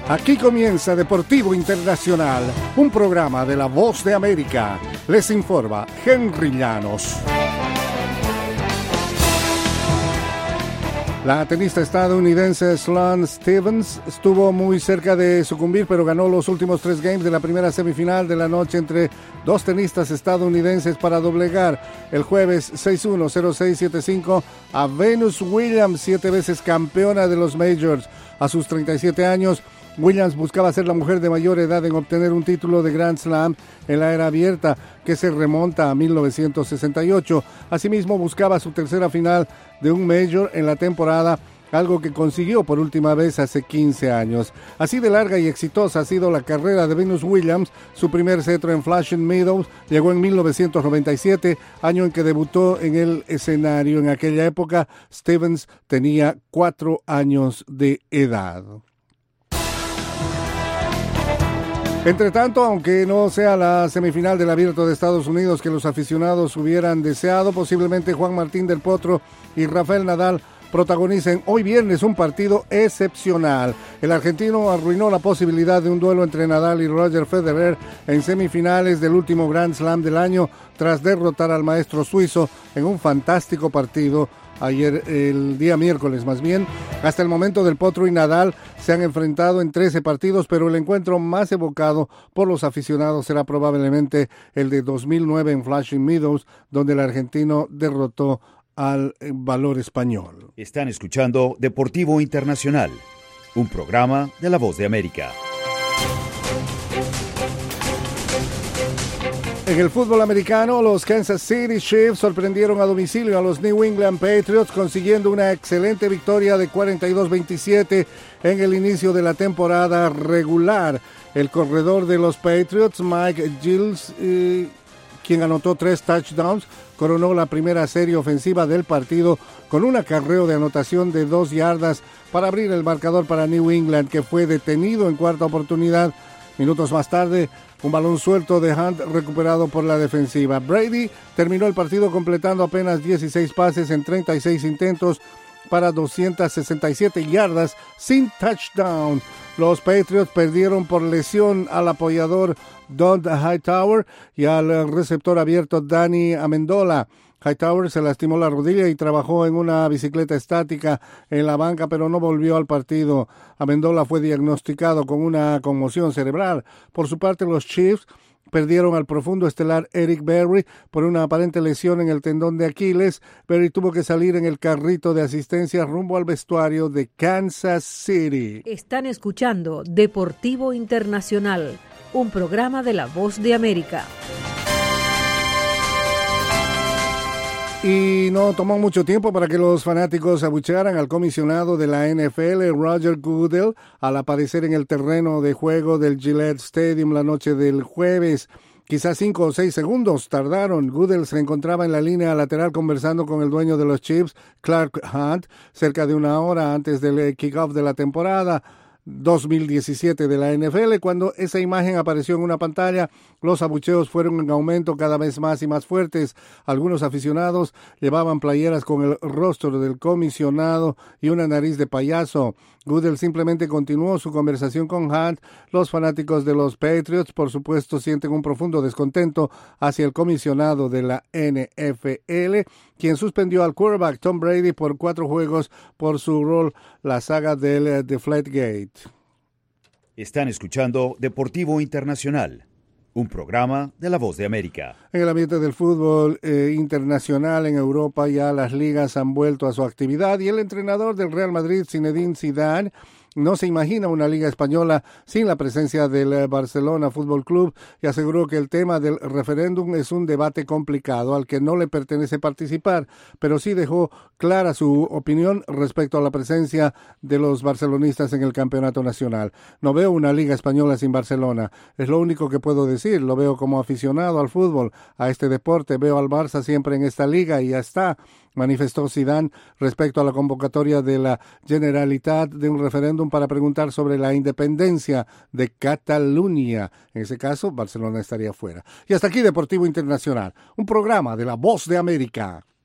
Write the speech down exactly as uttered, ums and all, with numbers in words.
Aquí comienza Deportivo Internacional, un programa de La Voz de América. Les informa Henry Llanos. La tenista estadounidense Sloane Stephens estuvo muy cerca de sucumbir, pero ganó los últimos tres games de la primera semifinal de la noche entre dos tenistas estadounidenses para doblegar el jueves seis uno, cero seis, siete cinco a Venus Williams, siete veces campeona de los Majors. A sus treinta y siete años, Williams buscaba ser la mujer de mayor edad en obtener un título de Grand Slam en la era abierta, que se remonta a mil novecientos sesenta y ocho. Asimismo, buscaba su tercera final de un Major en la temporada, algo que consiguió por última vez hace quince años. Así de larga y exitosa ha sido la carrera de Venus Williams. Su primer cetro en Flushing Meadows llegó en mil novecientos noventa y siete, año en que debutó en el escenario. En aquella época, Stephens tenía cuatro años de edad. Entre tanto, aunque no sea la semifinal del Abierto de Estados Unidos que los aficionados hubieran deseado, posiblemente Juan Martín del Potro y Rafael Nadal protagonicen hoy viernes un partido excepcional. El argentino arruinó la posibilidad de un duelo entre Nadal y Roger Federer en semifinales del último Grand Slam del año, tras derrotar al maestro suizo en un fantástico partido ayer, el día miércoles más bien. Hasta el momento, Del Potro y Nadal se han enfrentado en trece partidos, pero el encuentro más evocado por los aficionados será probablemente el de dos mil nueve en Flushing Meadows, donde el argentino derrotó al valor español. Están escuchando Deportivo Internacional, un programa de La Voz de América. En el fútbol americano, los Kansas City Chiefs sorprendieron a domicilio a los New England Patriots, consiguiendo una excelente victoria de cuarenta y dos veintisiete en el inicio de la temporada regular. El corredor de los Patriots, Mike Giles, eh, quien anotó tres touchdowns, coronó la primera serie ofensiva del partido con un acarreo de anotación de dos yardas para abrir el marcador para New England, que fue detenido en cuarta oportunidad. Minutos más tarde, un balón suelto de Hunt recuperado por la defensiva. Brady terminó el partido completando apenas dieciséis pases en treinta y seis intentos para doscientas sesenta y siete yardas sin touchdown. Los Patriots perdieron por lesión al apoyador Don Hightower y al receptor abierto Danny Amendola. Hightower se lastimó la rodilla y trabajó en una bicicleta estática en la banca, pero no volvió al partido. Amendola fue diagnosticado con una conmoción cerebral. Por su parte, los Chiefs perdieron al profundo estelar Eric Berry por una aparente lesión en el tendón de Aquiles. Berry tuvo que salir en el carrito de asistencia rumbo al vestuario de Kansas City. Están escuchando Deportivo Internacional, un programa de La Voz de América. Y no tomó mucho tiempo para que los fanáticos abuchearan al comisionado de la N F L, Roger Goodell, al aparecer en el terreno de juego del Gillette Stadium la noche del jueves. Quizás cinco o seis segundos tardaron. Goodell se encontraba en la línea lateral conversando con el dueño de los Chiefs, Clark Hunt, cerca de una hora antes del kickoff de la temporada dos mil diecisiete de la N F L. Cuando esa imagen apareció en una pantalla, los abucheos fueron en aumento cada vez más y más fuertes. Algunos aficionados llevaban playeras con el rostro del comisionado y una nariz de payaso. Goodell simplemente continuó su conversación con Hunt. Los fanáticos de los Patriots, por supuesto, sienten un profundo descontento hacia el comisionado de la N F L, quien suspendió al quarterback Tom Brady por cuatro juegos por su rol, la saga del uh, Deflategate. Están escuchando Deportivo Internacional, un programa de La Voz de América. En el ambiente del fútbol eh, internacional en Europa, ya las ligas han vuelto a su actividad y el entrenador del Real Madrid, Zinedine Zidane, no se imagina una liga española sin la presencia del Barcelona Fútbol Club y aseguró que el tema del referéndum es un debate complicado al que no le pertenece participar, pero sí dejó clara su opinión respecto a la presencia de los barcelonistas en el campeonato nacional. No veo una liga española sin Barcelona, es lo único que puedo decir. Lo veo como aficionado al fútbol, a este deporte, veo al Barça siempre en esta liga y ya está, manifestó Zidane respecto a la convocatoria de la Generalitat de un referéndum para preguntar sobre la independencia de Cataluña. En ese caso, Barcelona estaría fuera. Y hasta aquí Deportivo Internacional, un programa de La Voz de América.